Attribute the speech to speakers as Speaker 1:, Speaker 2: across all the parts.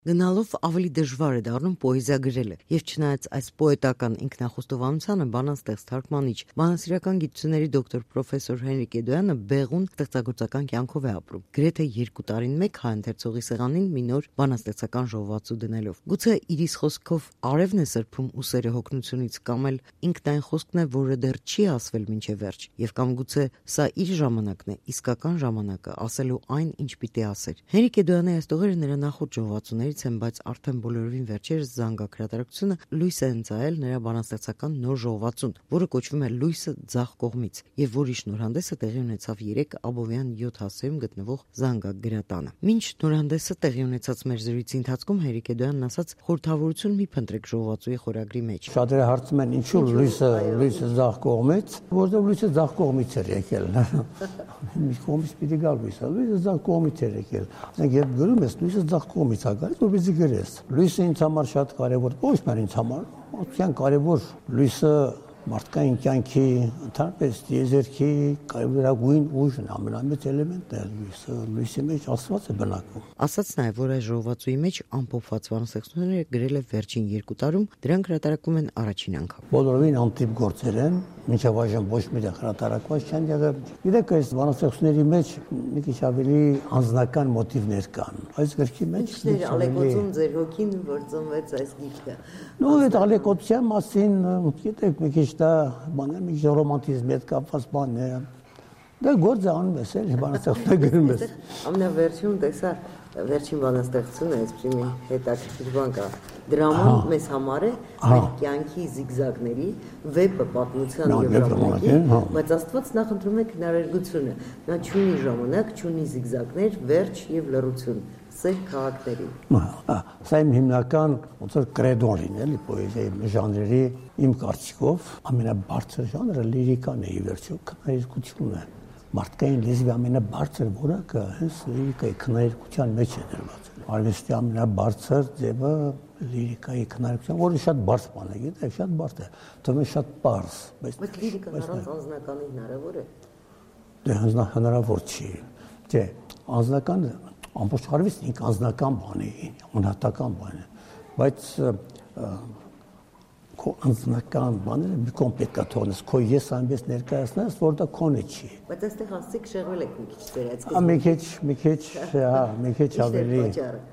Speaker 1: Գնալով ավելի դժվար է դառնում պոեզիա գրելը, եւ չնայած այս պոետական ինքնախոստովանությանը բանաստեղծ թարգմանիչ, բանասիրական գիտությունների դոկտոր պրոֆեսոր Հենրիկ Էդոյանը բեղուն ստեղծագործական կյանքով է ապրում, գրեթե 2 տարին մեկ հայընթերցողի սեղանին մի նոր բանաստեղծական ժողովածու դնելով։ Գուցե իրիս խոսքով արևն է սրբում ուսերը հոգնությունից, կամ էլ ինքնային խոսքն է, որը դեռ չի ասվել մինչև վերջ, եւ կամ գուցե սա իր ժամանակն է, իսկական ժամանակը ասելու այն, ինչ պիտի ասեր։ Հենրիկ Էդոյանի այս տողերը նրա նախորդ ժողովածուներից են, բայց արդեն բոլորովին վերջերս Զանգակ հրատարակությունը լույս է ընծայել նրա բանաստեղծական նոր ժողովածուն, որը կոչվում է Լույսը ձախ կողմից, եւ որի շնորհանդեսը տեղի ունեցավ 3 Աբովյան 7 հասցեում գտնվող Զանգակ գրատանը։ Մինչ շնորհանդեսը տեղի ունեցած մեր զրույցի ընթացքում Հենրիկ Էդոյանն ասաց խորհրդավորություն մի փնտրեք ժողովածուի խորագրի մեջ։
Speaker 2: Շատերը հարցում են ինչու լույսը ձախ կողմից, որովհետեւ լույսը ձախ կողմից էր եկել։ Մի կողմից պիտի գալ լույսը ձախ կողմից էր եկել։ Ասենք երբ գրում ես լույսը ձախ կողմից է գալիս, որպեսզի գրես։ Լույսը ինձ համար շատ կարևոր, ոչ միայն ինձ համար, այլ կարևոր լույսը մարդկային կյանքի ընդհանրապես տիեզերքի կարևորագույն ուժն ամենամեծ էլեմենտն է լույսը, լույսի մեջ Աստված է բնակվում։
Speaker 1: Ասաց նաև, որ այս ժողովածուի մեջ ամփոփված բանաստեղծությունները գրել է վերջին 2 տարում, դրանք հրատարակվում են առաջին անգամ։
Speaker 2: Բոլորովին անտիպ գործեր են, մինչև այժմ ոչ մի տեղ հրատարակված չեն եղել։ Գիտեք, այս բանաստեղծությունների մեջ մի քիչ ավելի անձնական մոտիվներ կան։ Այս գրքի մեջ
Speaker 1: ալեկոծում ձեր հոգին, որ ծնվեց այս գիրքը։
Speaker 2: Նո, այդ ալեկոծության մասին, գիտեք, մի քիչ դա բաներ, մի քիչ ռոմանտիզմի հետ կապված բան է։ Դա գործ է անում ես, էլի բանաստեղծություն գրում ես։
Speaker 1: Ամենավերջում տեսա վերջին բանաստեղծությունը, այսպես մի հետաքրքիր բան կա։ Դրաման մեզ համար է մեր կյանքի զիգզագների վեպը պատմության եւ ժամանակի, բայց Աստված նախընտրում է քնարերգությունը։ Նա չունի ժամանակ, չունի զիգզագներ, վերջ եւ լռություն։ Սեր քաղաքների։
Speaker 2: Սա իմ հիմնական ոնց որ կրեդոն լինել պոեզիայի ժանրերի իմ կարծիքով ամենաբարձր ժանրը լիրիկան է ի վերջո, քնարերգությունն է։ Մարդկային լեզվի ամենաբարձր որակը հենց լիրիկայի քնարերգության մեջ է դրված։ Արվեստի ամենաբարձր ձևը լիրիկայի քնարերգություն, որը շատ բարձ բան է, գիտեք, շատ բարձ է, թվում է շատ պարզ,
Speaker 1: բայց լիրիկան առանց անձնականի հնարավոր է։
Speaker 2: Դե հնարավոր չի։ Դե անձնականը ամբողջ արվեստն ինք անձնական բան է, անհատական բան է, բայց քո անձնական բաները մի կողմ պետք է թողնես, քո ես այնպես ներկայացնես, որ դա քոնը չի։
Speaker 1: Բայց այստեղ ասեք շեղվել եք մի քիչ ձեր այդ
Speaker 2: մի քիչ ավելի։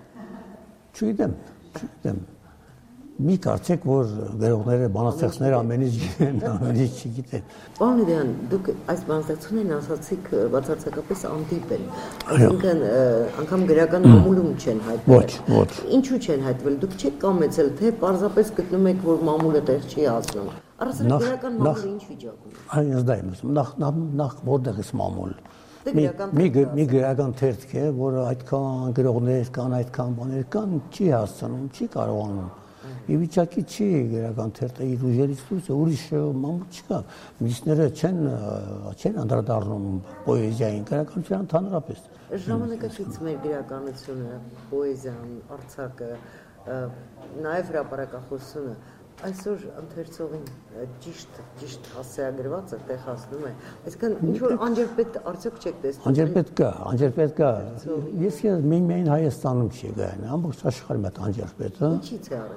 Speaker 2: Չգիտեմ։ Մի կարծեք, որ գրողները, բանաստեղծները ամեն ինչ չգիտեն։
Speaker 1: Պարոն Էդոյան, դուք այս բանաստեղծություններն ասացիք բացարձակապես անտիպ են։ Այսինքն անգամ գրական մամուլում չեն հայտնվել։
Speaker 2: Ոչ։
Speaker 1: Ինչու չեն հայտնվել։ Դուք չեք կամեցել, թե պարզապես գտնում եք, որ մամուլը տեղ չի ասում։ Առասարակ գրական մամուլը ինչ վիճակում է։
Speaker 2: Այս դա եմ ասում, նախ որտեղ է մամուլ։ Մի գրական թերթ է, որը այդքան գրողներ կան, այդքան բաներ կան, չի հասցնում, չի կարողանում։ Իվիճակի չի գրական թերթը իր ուժերից դուրս, ուրիշ մամուլ չկա։ Մյուսները չեն անդրադառնում պոեզիային, գրականության ընդհանրապես։
Speaker 1: Ժամանակակից մեր գրականությունը, պոեզիան, արձակը, նաև հրապարակախոսությունը այսօր ընթերցողին ճիշտ հասցեագրված է, տեղ հասնում է։ Այսինքն ինչ-որ անջրպետ արդյոք չեք տեսնում։
Speaker 2: Անջրպետ կա։ Ես միայն Հայաստանում չի գային, ամբողջ աշխարհում է անջրպետը։
Speaker 1: Ինչից է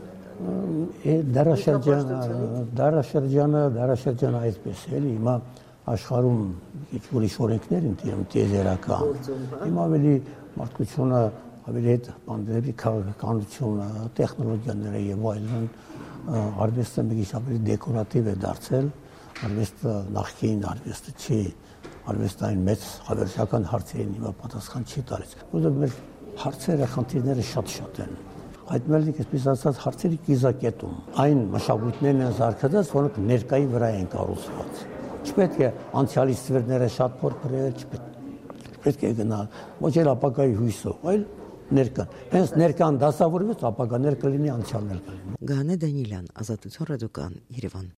Speaker 1: առաջացել։
Speaker 2: Դարաշրջանը այսպես է, հիմա աշխարհում ինչ ուրիշ օրենքներ են տիեզերական։ Հիմա ավելի մարդկությունը ավելի հետ բանդերի քաղաքականությունը, տեխնոլոգիաները եւ այլն, արվեստը մի քիչ ավելի դեկորատիվ է դարձել, արվեստը նախկին արվեստը չի, արվեստային մեծ հավերժական հարցերին հիմա պատասխան չի տալիս, որովհետեւ մեր հարցերը, խնդիրները շատ են։ Հայտնվել եք այսպես ասած հարցերի կիզակետում, այն մշակույթներն են զարգացած, որոնք ներկայի վրա են կառուցված։ Չպետք է անցյալի ստվերները շատ փորփրել, չպետք է գնալ ոչ էլ ապագայի հույսով, այլ ներկան։ Հենց ներկան դասավորվեց, ապագաներ կլինի, անցյալներ կլինի։
Speaker 1: Գանե Դանիելյան, Ազատություն ռադիոկան, Երևան։